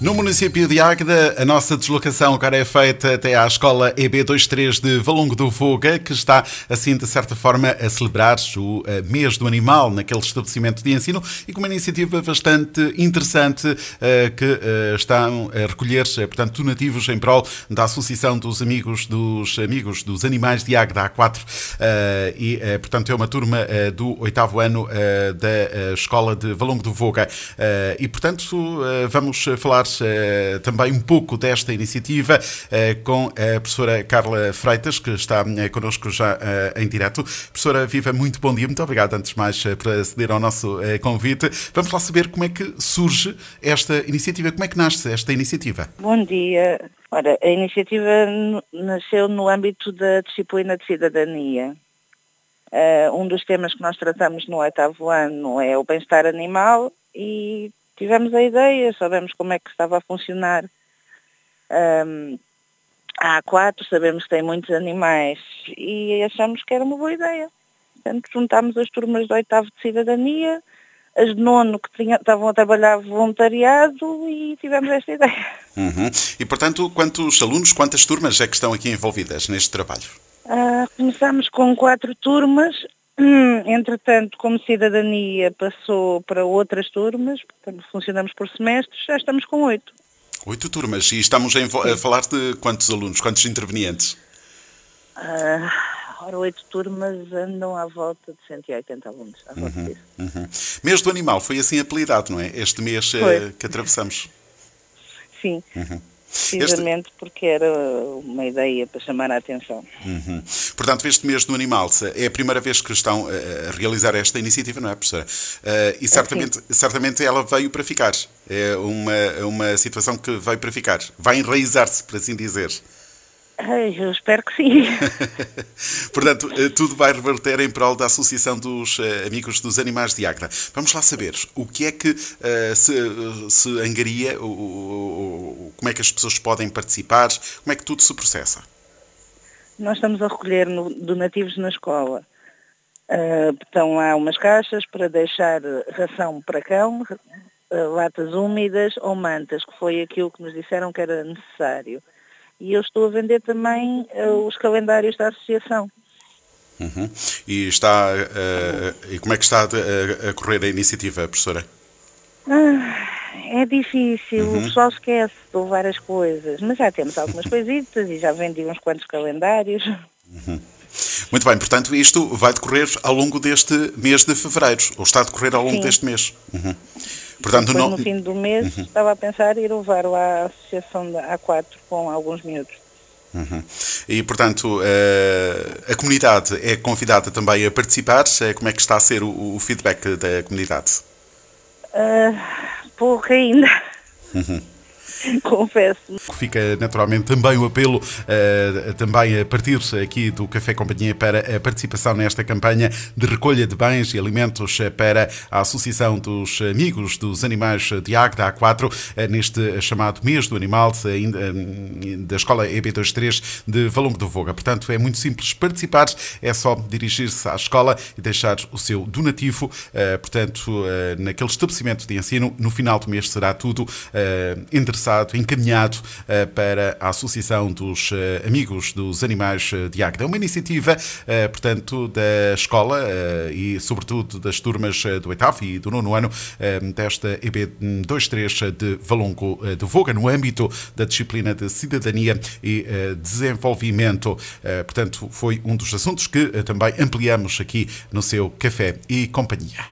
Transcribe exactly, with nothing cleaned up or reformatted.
No município de Águeda, a nossa deslocação agora é feita até à escola E B vinte e três de Valongo do Voga, que está, assim, de certa forma, a celebrar o mês do animal naquele estabelecimento de ensino e com uma iniciativa bastante interessante que estão a recolher, portanto, donativos em prol da Associação dos Amigos dos Amigos dos Animais de Águeda, A quatro, e, portanto, é uma turma do oitavo ano da escola de Valongo do Voga. E, portanto, vamos falar Uh, também um pouco desta iniciativa uh, com a professora Carla Freitas, que está uh, connosco já uh, em direto. Professora Viva, muito bom dia, muito obrigado antes de mais uh, por aceder ao nosso uh, convite. Vamos lá saber como é que surge esta iniciativa, como é que nasce esta iniciativa? Bom dia. Ora, a iniciativa nasceu no âmbito da disciplina de cidadania. Uh, um dos temas que nós tratamos no oitavo ano é o bem-estar animal e tivemos a ideia, sabemos como é que estava a funcionar um, a A quatro, sabemos que tem muitos animais e achamos que era uma boa ideia. Portanto, juntámos as turmas do oitavo de cidadania, as de nono que tinha, estavam a trabalhar voluntariado e tivemos esta ideia. Uhum. E, portanto, quantos alunos, quantas turmas é que estão aqui envolvidas neste trabalho? Uh, começámos com quatro turmas. Hum, entretanto, como cidadania passou para outras turmas, portanto, funcionamos por semestres, já estamos com oito. Oito turmas. E estamos a falar de quantos alunos, quantos intervenientes? Uh, ora, oito turmas andam à volta de cento e oitenta alunos. À volta uhum, disso. Uhum. Mês do animal foi assim apelidado, não é? Este mês uh, que atravessamos. Sim. Uhum. Precisamente este... porque era uma ideia para chamar a atenção. Uhum. Portanto, este mês do animal é a primeira vez que estão a realizar esta iniciativa, não é, professora? Uh, e certamente, é certamente ela veio para ficar. É uma, uma situação que veio para ficar. Vai enraizar-se, por assim dizer. Ai, eu espero que sim. Portanto, tudo vai reverter em prol da Associação dos Amigos dos Animais de Águeda. Vamos lá saber o que é que uh, se, se angaria, o, o, como é que as pessoas podem participar, como é que tudo se processa? Nós estamos a recolher no, donativos na escola. Uh, estão lá umas caixas para deixar ração para cão, uh, latas úmidas ou mantas, que foi aquilo que nos disseram que era necessário. E eu estou a vender também uh, os calendários da associação. Uhum. E está uh, e como é que está a, a correr a iniciativa, professora? Ah, é difícil, uhum. O pessoal esquece de várias coisas, mas já temos algumas coisitas e já vendi uns quantos calendários. Uhum. Muito bem, portanto, isto vai decorrer ao longo deste mês de fevereiro, ou está a decorrer ao longo Sim. deste mês. Uhum. Portanto, Depois, não... no fim do mês, uhum. estava a pensar em ir levar lá a associação da A quatro com alguns miúdos. Uhum. E, portanto, a, a comunidade é convidada também a participar. Como é que está a ser o, o feedback da comunidade? Uh, pouco ainda. Uhum. Confesso. Fica naturalmente também o apelo, uh, também a partir aqui do Café Companhia, para a participação nesta campanha de recolha de bens e alimentos para a Associação dos Amigos dos Animais de Águeda, A quatro, uh, neste chamado mês do animal uh, da Escola E B vinte e três de Valongo do Voga. Portanto, é muito simples participar, é só dirigir-se à escola e deixar o seu donativo, uh, portanto, uh, naquele estabelecimento de ensino. No final do mês será tudo uh, endereçado, encaminhado uh, para a Associação dos uh, Amigos dos Animais de Águeda. É uma iniciativa, uh, portanto, da escola uh, e, sobretudo, das turmas uh, do oitavo e do nono ano uh, desta E B vinte e três de Valongo uh, do Voga, no âmbito da disciplina de Cidadania e uh, Desenvolvimento. Uh, portanto, foi um dos assuntos que uh, também ampliamos aqui no seu Café e Companhia.